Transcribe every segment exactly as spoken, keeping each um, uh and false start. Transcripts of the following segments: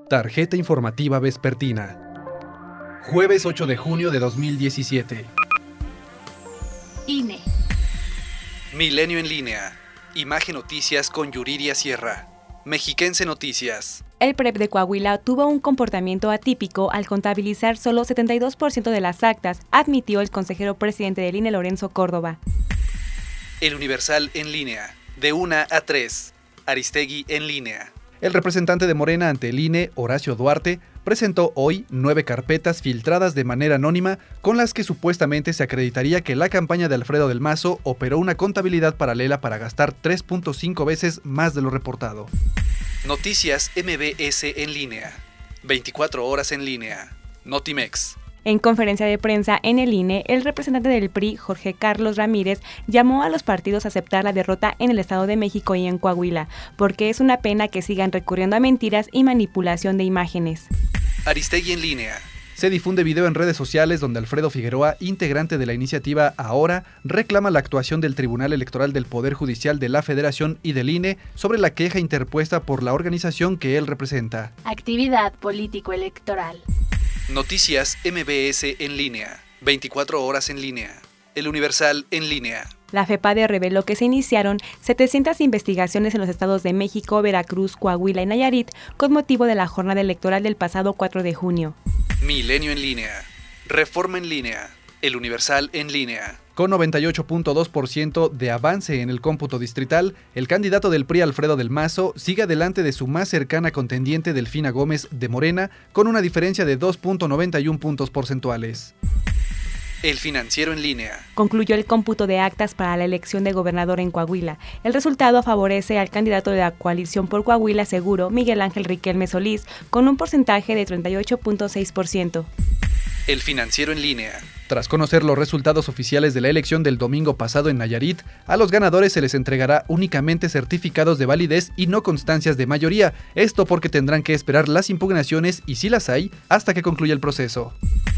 Tarjeta informativa vespertina. Jueves ocho de junio de dos mil diecisiete. I N E. Milenio en línea. Imagen Noticias con Yuridia Sierra. Mexiquense Noticias. El P R E P de Coahuila tuvo un comportamiento atípico al contabilizar solo setenta y dos por ciento de las actas, admitió el consejero presidente del I N E, Lorenzo Córdoba. El Universal en línea. De una a tres. Aristegui en línea. El representante de Morena ante el I N E, Horacio Duarte, presentó hoy nueve carpetas filtradas de manera anónima con las que supuestamente se acreditaría que la campaña de Alfredo del Mazo operó una contabilidad paralela para gastar tres punto cinco veces más de lo reportado. Noticias M B S en línea. veinticuatro horas en línea. Notimex. En conferencia de prensa en el I N E, el representante del P R I, Jorge Carlos Ramírez, llamó a los partidos a aceptar la derrota en el Estado de México y en Coahuila, porque es una pena que sigan recurriendo a mentiras y manipulación de imágenes. Aristegui en línea. Se difunde video en redes sociales donde Alfredo Figueroa, integrante de la iniciativa Ahora, reclama la actuación del Tribunal Electoral del Poder Judicial de la Federación y del I N E sobre la queja interpuesta por la organización que él representa. Actividad político-electoral. Noticias M B S en línea. veinticuatro horas en línea. El Universal en línea. La FEPADE reveló que se iniciaron setecientas investigaciones en los estados de México, Veracruz, Coahuila y Nayarit con motivo de la jornada electoral del pasado cuatro de junio. Milenio en línea. Reforma en línea. El Universal en línea. Con noventa y ocho punto dos por ciento de avance en el cómputo distrital, el candidato del P R I, Alfredo del Mazo, sigue adelante de su más cercana contendiente, Delfina Gómez, de Morena, con una diferencia de dos punto noventa y uno puntos porcentuales. El Financiero en línea. Concluyó el cómputo de actas para la elección de gobernador en Coahuila. El resultado favorece al candidato de la coalición por Coahuila Seguro, Miguel Ángel Riquelme Solís, con un porcentaje de treinta y ocho punto seis por ciento. El Financiero en línea. Tras conocer los resultados oficiales de la elección del domingo pasado en Nayarit, a los ganadores se les entregará únicamente certificados de validez y no constancias de mayoría, esto porque tendrán que esperar las impugnaciones, y si las hay, hasta que concluya el proceso.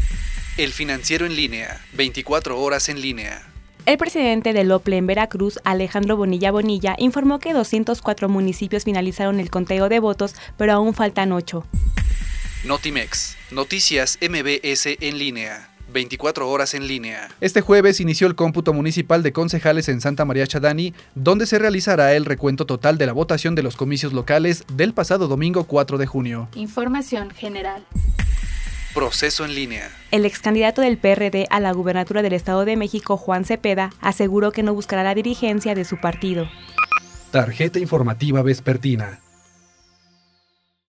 El Financiero en línea, veinticuatro horas en línea. El presidente del O P L E en Veracruz, Alejandro Bonilla Bonilla, informó que doscientos cuatro municipios finalizaron el conteo de votos, pero aún faltan ocho. Notimex. Noticias M B S en línea. veinticuatro horas en línea. Este jueves inició el cómputo municipal de concejales en Santa María Chadani, donde se realizará el recuento total de la votación de los comicios locales del pasado domingo cuatro de junio. Información general. Proceso en línea. El ex candidato del P R D a la gubernatura del Estado de México, Juan Cepeda, aseguró que no buscará la dirigencia de su partido. Tarjeta informativa vespertina.